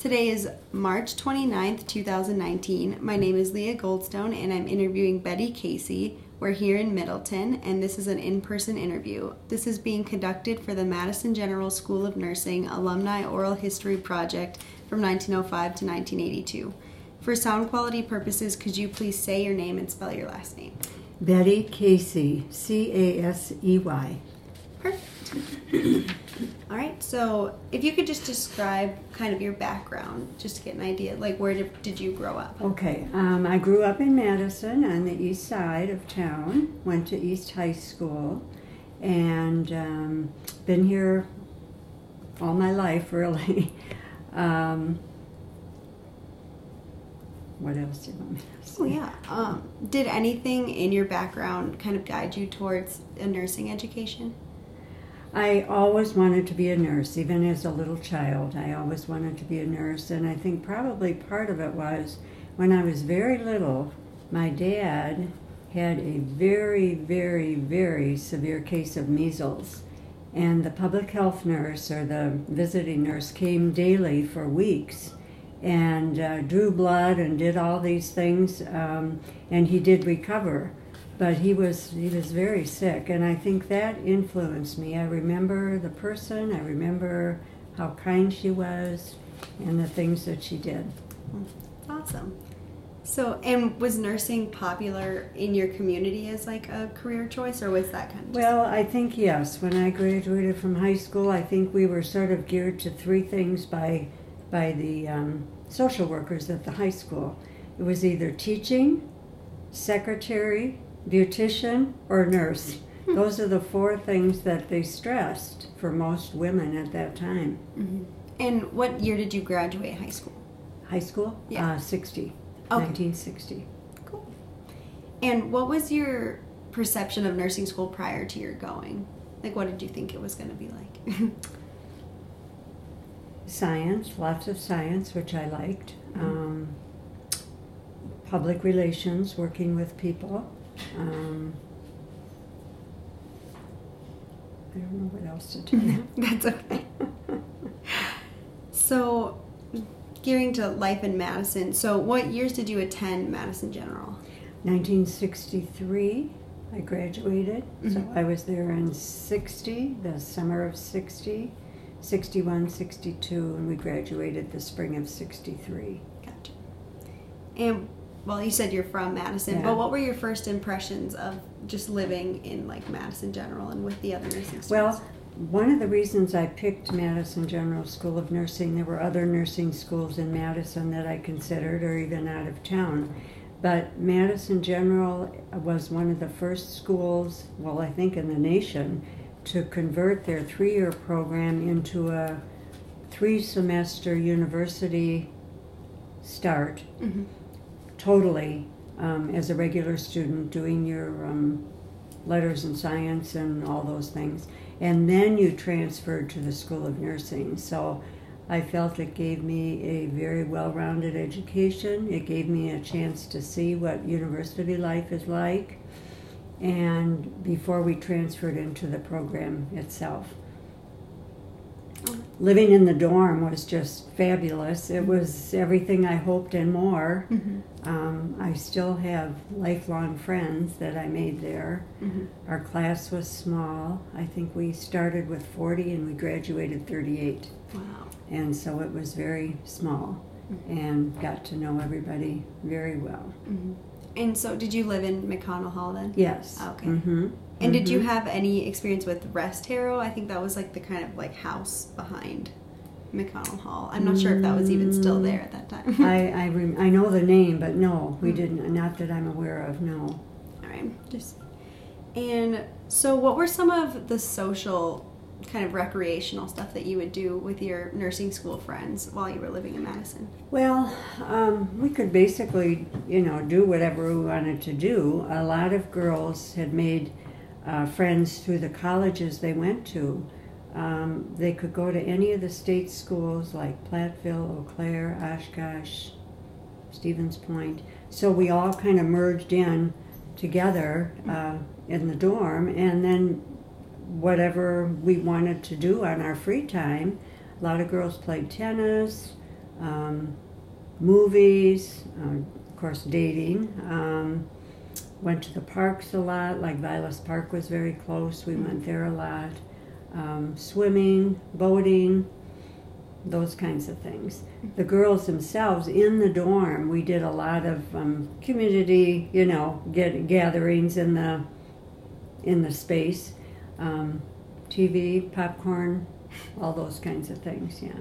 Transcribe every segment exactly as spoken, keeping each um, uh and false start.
Today is March twenty-ninth, two thousand nineteen. My name is Leah Goldstone and I'm interviewing Betty Casey. We're here in Middleton and this is an in-person interview. This is being conducted for the Madison General School of Nursing Alumni Oral History Project from nineteen oh five to nineteen eighty-two. For sound quality purposes, could you please say your name and spell your last name? Betty Casey, C A S E Y. Perfect. All right, so if you could just describe kind of your background, just to get an idea, like where did, did you grow up? Okay, um, I grew up in Madison on the east side of town, went to East High School, and um, been here all my life, really. um, what else do you want me to say? Oh, yeah. Um, did anything in your background kind of guide you towards a nursing education? I always wanted to be a nurse, even as a little child. I always wanted to be a nurse, and I think probably part of it was when I was very little, my dad had a very, very, very severe case of measles, and the public health nurse or the visiting nurse came daily for weeks and uh, drew blood and did all these things, um, and he did recover. But he was he was very sick, and I think that influenced me. I remember the person, I remember how kind she was, and the things that she did. Awesome. So, and was nursing popular in your community as like a career choice, or was that kind of just... Well, I think yes. When I graduated from high school, I think we were sort of geared to three things by, by the um, social workers at the high school. It was either teaching, secretary, beautician, or nurse. Hmm. Those are the four things that they stressed for most women at that time. Mm-hmm. And what year did you graduate high school? High school? Yeah. Uh, sixty. Okay. nineteen sixty. Cool. And what was your perception of nursing school prior to your going? Like, what did you think it was going to be like? Science, lots of science, which I liked. Mm-hmm. Um, public relations, working with people. Um, I don't know what else to tell you. That's okay. So, gearing to life in Madison, so what years did you attend Madison General? nineteen sixty-three, I graduated. Mm-hmm. So I was there in sixty, the summer of sixty, sixty-one, sixty-two, and we graduated the spring of sixty-three. Gotcha. And well, you said you're from Madison, Yeah. but what were your first impressions of just living in like Madison General and with the other nursing students? Well, one of the reasons I picked Madison General School of Nursing, there were other nursing schools in Madison that I considered, or even out of town, but Madison General was one of the first schools, well, I think in the nation, to convert their three-year program into a three-semester university start. Mm-hmm. Totally, um, as a regular student, doing your um, letters in science and all those things. And then you transferred to the School of Nursing. So I felt it gave me a very well-rounded education. It gave me a chance to see what university life is like, and before we transferred into the program itself. Living in the dorm was just fabulous. It was everything I hoped and more. Mm-hmm. Um, I still have lifelong friends that I made there. Mm-hmm. Our class was small. I think we started with forty and we graduated thirty-eight. Wow. And so it was very small, Mm-hmm. and got to know everybody very well. Mm-hmm. And so did you live in McConnell Hall then? Yes. Okay. Mm-hmm. And did you Mhm. have any experience with Rest Harrow? I think that was like the kind of like house behind McConnell Hall. I'm not sure if that was even still there at that time. I I, rem- I know the name, but no, we Mm. didn't. Not that I'm aware of. No. All right. Just and so, what were some of the social, kind of recreational stuff that you would do with your nursing school friends while you were living in Madison? Well, um, we could basically, you know, do whatever we wanted to do. A lot of girls had made uh, friends through the colleges they went to. Um, they could go to any of the state schools like Platteville, Eau Claire, Oshkosh, Stevens Point. So we all kind of merged in together uh, in the dorm, and then whatever we wanted to do on our free time. A lot of girls played tennis, um, movies, uh, of course, dating. Um, went to the parks a lot, like Vilas Park was very close. We went there a lot. Um, swimming, boating, those kinds of things. The girls themselves in the dorm, we did a lot of um, community, you know, get gatherings in the in the space, um, T V, popcorn, all those kinds of things. Yeah.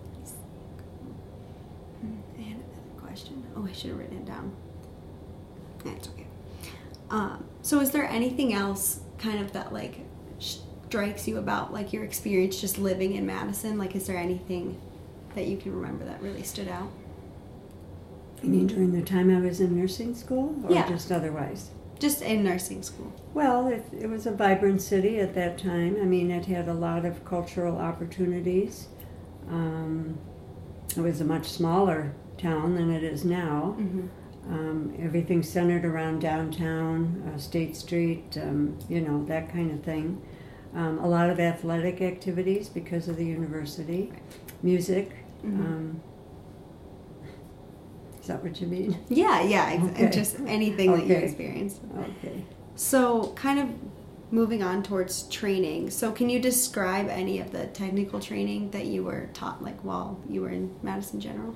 I had another question. Oh, I should have written it down. That's okay. Um, so, is there anything else, kind of that like strikes you about like your experience just living in Madison? Like, is there anything that you can remember that really stood out? You mean during the time I was in nursing school, or Yeah. just otherwise? Just in nursing school. Well, it, it was a vibrant city at that time. I mean, it had a lot of cultural opportunities. Um, it was a much smaller town than it is now. Mm-hmm. Um, everything centered around downtown, uh, State Street, um, you know, that kind of thing. Um, a lot of athletic activities because of the university. Music. Mm-hmm. Um, is that what you mean? Yeah, yeah, ex- Okay. just anything that you Okay. experienced. Okay. So, kind of moving on towards training. So, can you describe any of the technical training that you were taught, like while you were in Madison General?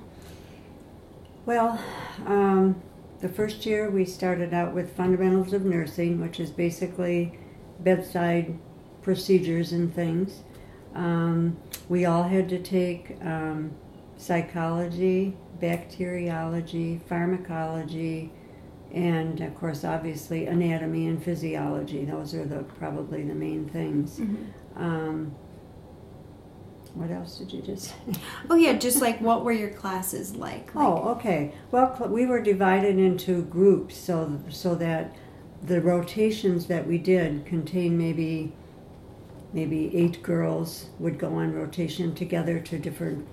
Well, um, the first year we started out with fundamentals of nursing, which is basically bedside procedures and things. Um, we all had to take um, psychology, bacteriology, pharmacology, and of course, obviously, anatomy and physiology. Those are the probably the main things. Mm-hmm. Um, what else did you just say? Oh, yeah, just like what were your classes like? like Oh, okay. Well, cl- we were divided into groups so so that the rotations that we did contained maybe maybe eight girls would go on rotation together to different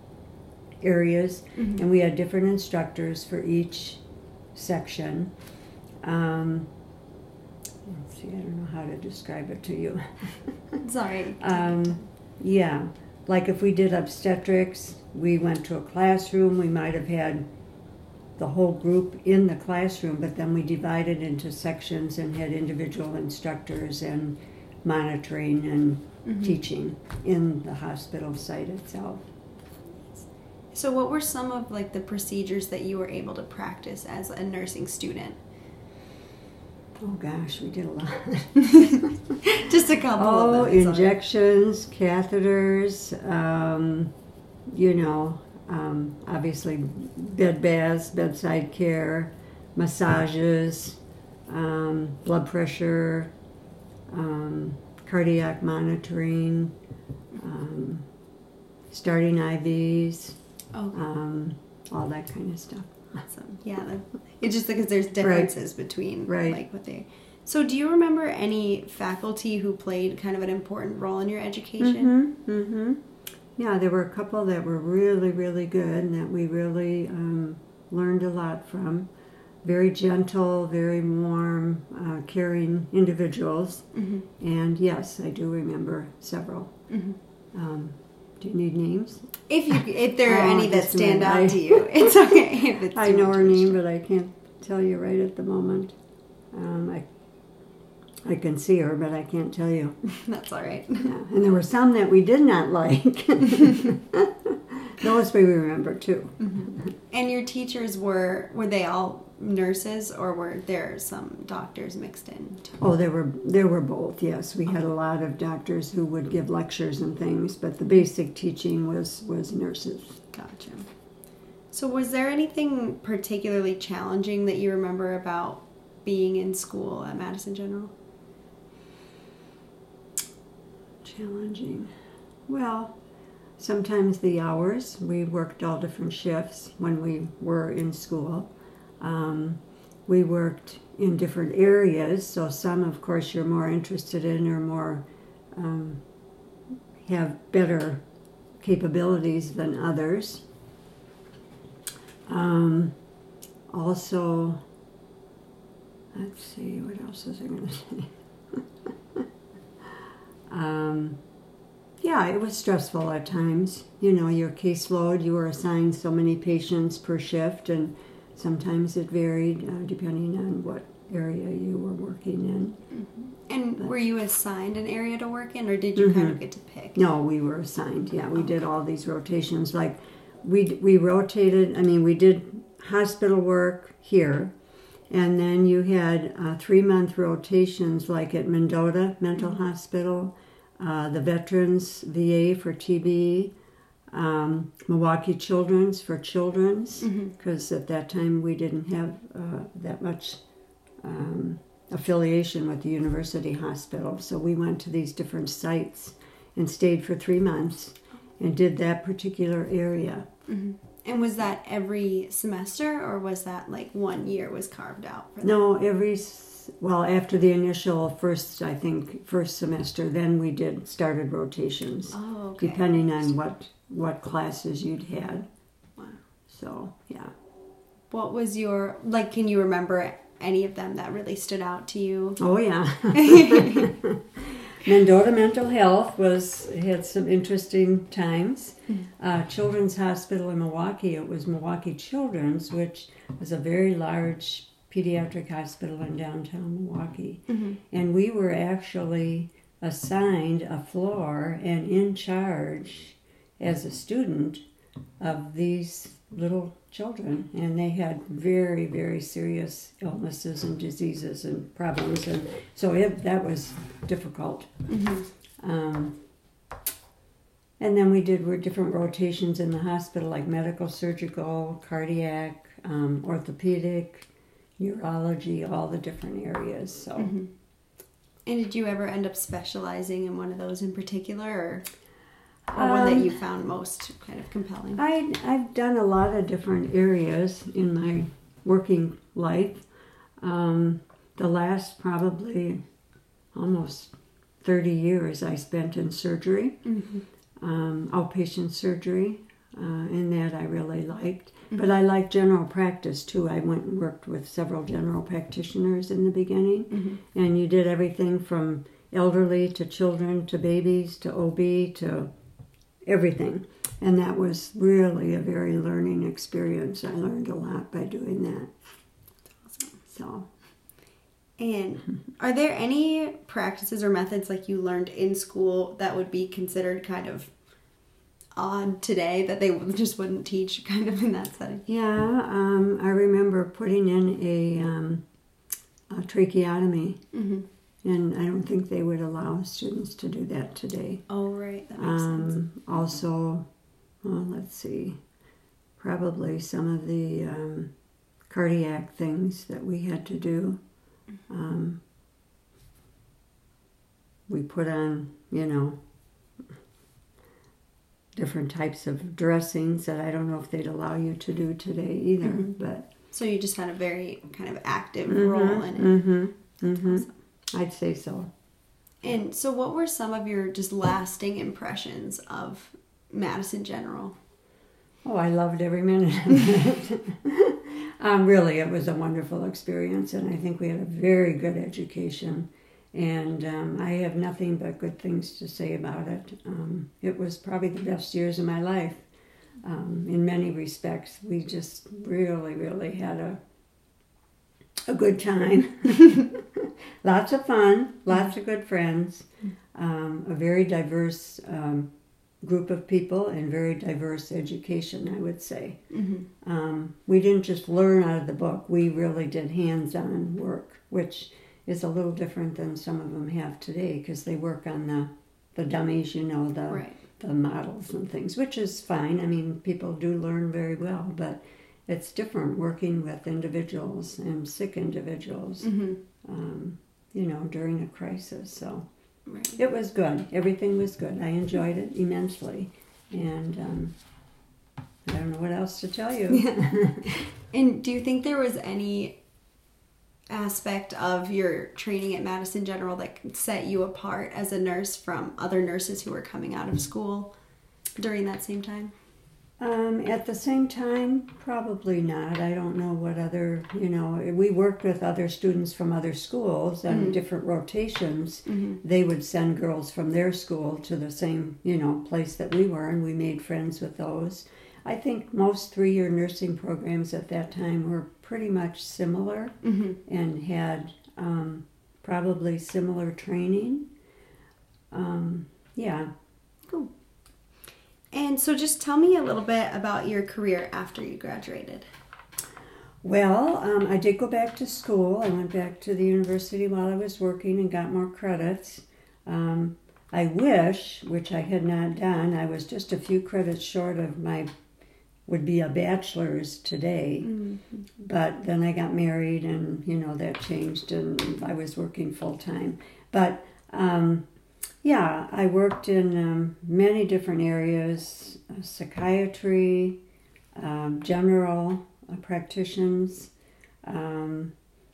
areas, Mm-hmm. and we had different instructors for each section. Um, let's see, I don't know how to describe it to you. It's all right. Um, yeah, like if we did obstetrics, we went to a classroom, we might have had the whole group in the classroom, but then we divided into sections and had individual instructors and monitoring and Mhm. teaching in the hospital site itself. So, what were some of like the procedures that you were able to practice as a nursing student? Oh gosh, we did a lot. Just a couple Oh, of them. it's all right. injections, catheters, um, you know, um, obviously bed baths, bedside care, massages, um, blood pressure, um, cardiac monitoring, um, starting I Vs, Oh, um, all that kind of stuff. awesome. Yeah, that, it's just because there's differences between Right. like what they. So, do you remember any faculty who played kind of an important role in your education? Mm-hmm, mm-hmm. Yeah, there were a couple that were really, really good and that we really um, learned a lot from. Very gentle, very warm, uh, caring individuals. Mm-hmm. And yes, I do remember several. Mm-hmm. Um, do you need names? If you, if there are Oh, any that just a stand minute. out I- to you, it's okay. If it's I too know much her of a name, stretch. but I can't tell you right at the moment. Um, I, I can see her, but I can't tell you. That's all right. Yeah. And there were some that we did not like. Those we remember too. Mm-hmm. And your teachers were were they all nurses, or were there some doctors mixed in too? Oh, there were there were both. Yes, we had a lot of doctors who would give lectures and things, but the basic teaching was was nurses. Gotcha. So, was there anything particularly challenging that you remember about being in school at Madison General? Challenging. Well, sometimes the hours. We worked all different shifts when we were in school. Um, we worked in different areas, so some, of course, you're more interested in or more um, have better capabilities than others. Um, also, let's see, what else was I going to say? um, Yeah, it was stressful at times. You know, your caseload, you were assigned so many patients per shift, and sometimes it varied uh, depending on what area you were working in. Mm-hmm. And but, were you assigned an area to work in, or did you mm-hmm. kind of get to pick? No, we were assigned. Yeah, we okay. did all these rotations. Like, we we rotated, I mean, we did hospital work here, and then you had uh, three-month rotations, like at Mendota Mental mm-hmm. Hospital, uh, the Veterans V A for T B, um, Milwaukee Children's for Children's, because mm-hmm. at that time we didn't have uh, that much um, affiliation with the University Hospital. So we went to these different sites and stayed for three months and did that particular area. Mm-hmm. And was that every semester, or was that like one year was carved out for that? No, every, well, after the initial first, I think, first semester, then we did, started rotations. Oh, okay. Depending on what, what classes you'd had. Wow. So, yeah. What was your, like, can you remember any of them that really stood out to you? Oh, yeah. Mendota Mental Health was had some interesting times. Uh, Children's Hospital in Milwaukee, it was Milwaukee Children's, which was a very large pediatric hospital in downtown Milwaukee. Mm-hmm. And we were actually assigned a floor and in charge as a student of these little children, and they had very, very serious illnesses and diseases and problems, and so it, that was difficult. Mm-hmm. Um, and then we did different rotations in the hospital, like medical, surgical, cardiac, um, orthopedic, neurology, all the different areas. So, mm-hmm. And did you ever end up specializing in one of those in particular, or? Or one um, that you found most kind of compelling? I, I've done a lot of different areas in my working life. Um, the last probably almost thirty years I spent in surgery, mm-hmm. um, outpatient surgery, uh, and that I really liked. Mm-hmm. But I liked general practice too. I went and worked with several general practitioners in the beginning, mm-hmm. and you did everything from elderly to children to babies to O B to everything, and that was really a very learning experience. I learned a lot by doing that. Awesome. So, and are there any practices or methods like you learned in school that would be considered kind of odd today that they just wouldn't teach kind of in that setting? Yeah, um, I remember putting in a, um, a tracheotomy. Mm-hmm. And I don't think they would allow students to do that today. Oh, right. That makes um, sense. Also, well, let's see, probably some of the um, cardiac things that we had to do. Um, we put on, you know, different types of dressings that I don't know if they'd allow you to do today either. Mm-hmm. But so you just had a very kind of active mm-hmm, role in it. Mm-hmm, mm-hmm. Awesome. I'd say so. And so what were some of your just lasting impressions of Madison General? Oh, I loved every minute of it. um, really, it was a wonderful experience, and I think we had a very good education. And um, I have nothing but good things to say about it. Um, it was probably the best years of my life. Um, in many respects, we just really, really had a a good time. Lots of fun, lots of good friends, um, a very diverse um, group of people, and very diverse education, I would say. Mm-hmm. Um, we didn't just learn out of the book, we really did hands-on work, which is a little different than some of them have today, because they work on the, the dummies, you know, the, right. the models and things, which is fine. I mean, people do learn very well, but it's different working with individuals and sick individuals, mm-hmm. um, you know, during a crisis. So right. It was good. Everything was good. I enjoyed it immensely. And um, I don't know what else to tell you. Yeah. And do you think there was any aspect of your training at Madison General that set you apart as a nurse from other nurses who were coming out of school during that same time? Um, at the same time, probably not. I don't know what other, you know, we worked with other students from other schools on Mm-hmm. different rotations. Mm-hmm. They would send girls from their school to the same, you know, place that we were, and we made friends with those. I think most three-year nursing programs at that time were pretty much similar Mm-hmm. and had um, probably similar training. Um, yeah. Cool. And so just tell me a little bit about your career after you graduated. Well, um, I did go back to school. I went back to the university while I was working and got more credits. Um, I wish, which I had not done, I was just a few credits short of my, would be a bachelor's today. Mm-hmm. But then I got married and, you know, that changed and I was working full time. But, um, yeah, I worked in um, many different areas, uh, psychiatry, um, general uh, practitioners, um,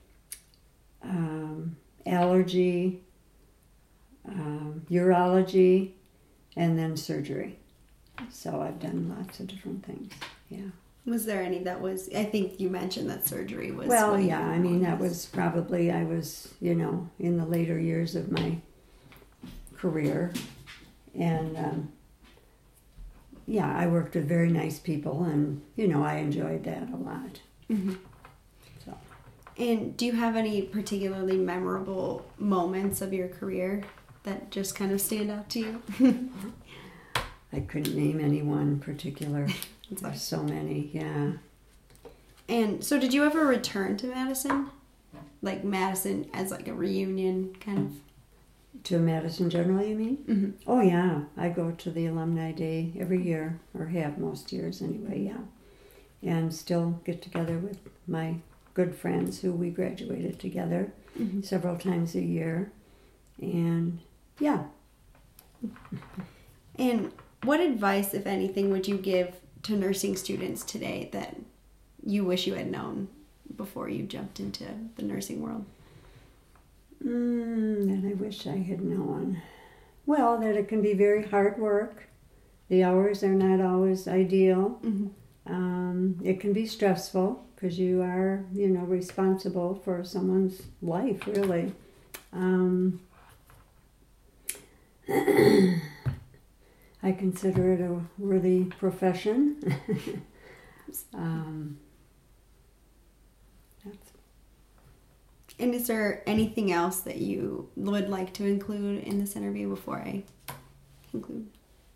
um, allergy, um, urology, and then surgery. So I've done lots of different things, yeah. Was there any that was, I think you mentioned that surgery was... Well, what you yeah, I mean, that wanted. was probably, I was, you know, in the later years of my career. And, um, yeah, I worked with very nice people and, you know, I enjoyed that a lot. Mm-hmm. So. And do you have any particularly memorable moments of your career that just kind of stand out to you? I couldn't name any one in particular. It's There's so many, yeah. And so did you ever return to Madison? Like Madison as like a reunion kind of? To Madison General, you mean? Mm-hmm. Oh, yeah. I go to the Alumni Day every year, or have most years anyway, yeah. And still get together with my good friends who we graduated together Mm-hmm. several times a year. And, yeah. And what advice, if anything, would you give to nursing students today that you wish you had known before you jumped into the nursing world? Mm, and I wish I had known. Well, that it can be very hard work. The hours are not always ideal. Mm-hmm. Um, it can be stressful because you are, you know, responsible for someone's life, really. Um, I consider it a worthy profession. um, that's And is there anything else that you would like to include in this interview before I conclude?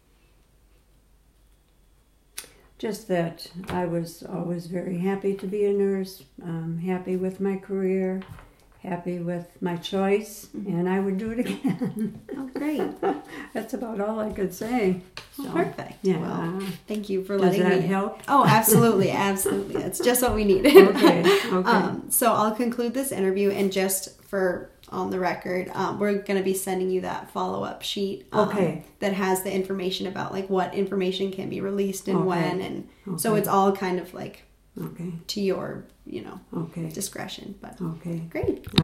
Just that I was always very happy to be a nurse, um, happy with my career, happy with my choice, Mm-hmm. and I would do it again. Oh, great. That's about all I could say. Well, So, perfect. Yeah. Well, thank you for Does letting that me help? Oh, absolutely, absolutely. That's just what we needed. Okay, okay. Um, so I'll conclude this interview, and just for on the record, um, we're going to be sending you that follow-up sheet um, Okay. that has the information about like what information can be released and Okay. when, and so Okay. it's all kind of like Okay, to your, you know, okay, discretion. But okay. great.